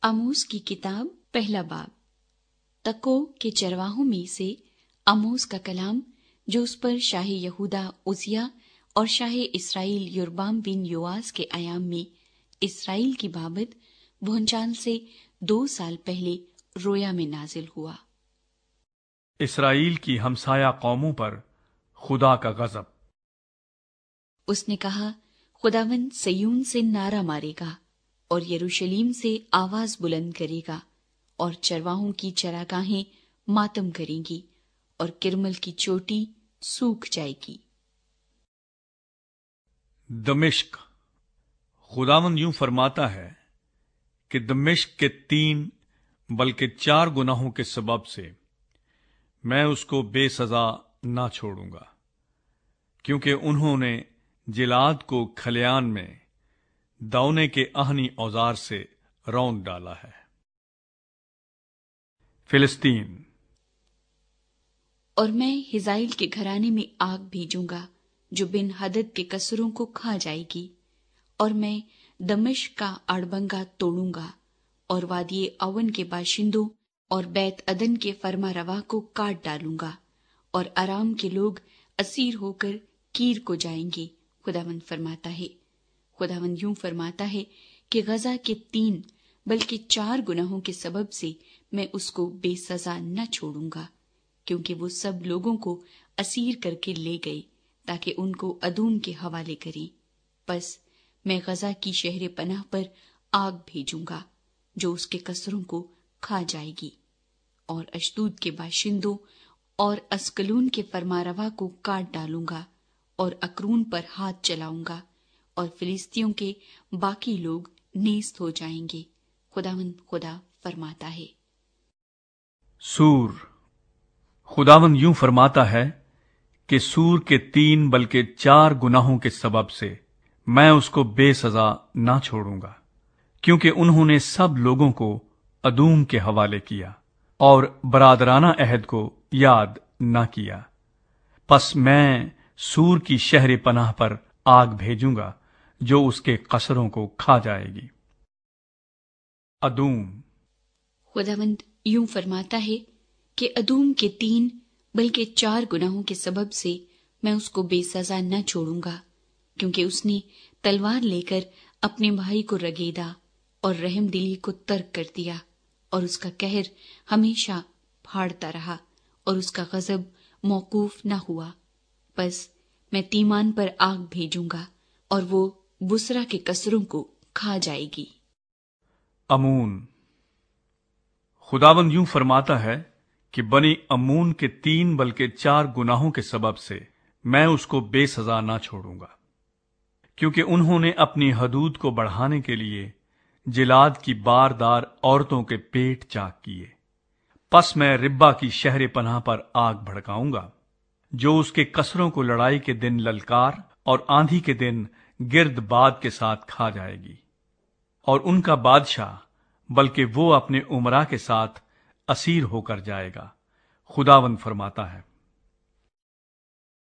आमोस की किताब पहला बाब। तको के चरवाहों में से आमोस का कलाम जो उस पर शाह यहूदा उजिया और शाह इसराइल योरबाम बिन योआस के अयाम में इसराइल की बाबत भूचाल से 2 साल पहले रोया में नाजिल हुआ। इसराइल की हमसाया कौमों पर खुदा का गजब। उसने कहा, खुदावंद सयून से नारा मारेगा और यरूशलेम से आवाज बुलंद करेगा, और चरवाहों की चरागाहें मातम करेंगी और किरमल की चोटी सूख जाएगी। दमिश्क। खुदावंद यूं फरमाता है कि दमिश्क के 3 बल्कि 4 गुनाहों के सबब से मैं उसको बेसजा ना छोड़ूंगा, क्योंकि उन्होंने जिलाद को खलियान में दौने के आहनी औजार से रौंद डाला है। फिलिस्तीन। और मैं हिजाइल के घराने में आग भेजूंगा जो बिन हदद के कसरों को खा जाएगी, और मैं दमिश्क का अड़बंगा तोड़ूंगा और वादिये अवन के बाशिंदों और बैत अदन के फरमा रवा को काट डालूंगा, और आराम के लोग असीर होकर कीर को जाएंगे। खुदावंद फरमाता है। खुदावंद यूं फरमाता है कि गजा के 3 बल्कि 4 गुनाहों के सबब से मैं उसको बेसजा न छोड़ूंगा, क्योंकि वो सब लोगों को असीर करके ले गए ताकि उनको अदूम के हवाले करें। बस मैं गजा की शहर पनाह पर आग भेजूंगा जो उसके कसरों को खा जाएगी, और अशदूद के बाशिंदों और अस्कलून के फरमारवा को काट डालूंगा और अकरून पर हाथ चलाऊंगा, और फिलिस्तियों के बाकी लोग नेस्त हो जाएंगे। खुदावंद खुदा फरमाता है। सूर। खुदावंद यूं फरमाता है कि सूर के 3 बल्कि 4 गुनाहों के सबब से मैं उसको बेसजा ना छोड़ूंगा, क्योंकि उन्होंने सब लोगों को अदूम के हवाले किया और बरादराना अहद को याद ना किया। पस मैं सूर की शहर पनाह पर आग भेजूंगा जो उसके कसरों को खा जाएगी। अदूम। खुदावंद यूं फरमाता है कि अदूम के 3 बल्कि 4 गुनाहों के सबब से मैं उसको बेसजा न छोड़ूंगा, क्योंकि उसने तलवार लेकर अपने भाई को रगेदा और रहम दिली को तर्क कर दिया, और उसका कहर हमेशा फाड़ता रहा और उसका गजब मौकूफ न हुआ। बस मैं तीमान पर आग भेजूंगा और वो बुसरा के कसरों को खा जाएगी। अमून। खुदावंद यूं फरमाता है कि बनी अमून के 3 बल्कि 4 गुनाहों के सबब से मैं उसको बेसजा ना छोड़ूंगा, क्योंकि उन्होंने अपनी हदूद को बढ़ाने के लिए जिलाद की बारदार औरतों के पेट चाक किए। पस मैं रिब्बा की शहर पनाह पर आग भड़काऊंगा जो उसके कसरों को लड़ाई के दिन ललकार और आंधी के दिन गिर्द बाद के साथ खा जाएगी, और उनका बादशाह बल्कि वो अपने उमरा के साथ असीर होकर जाएगा। खुदावंद फरमाता है।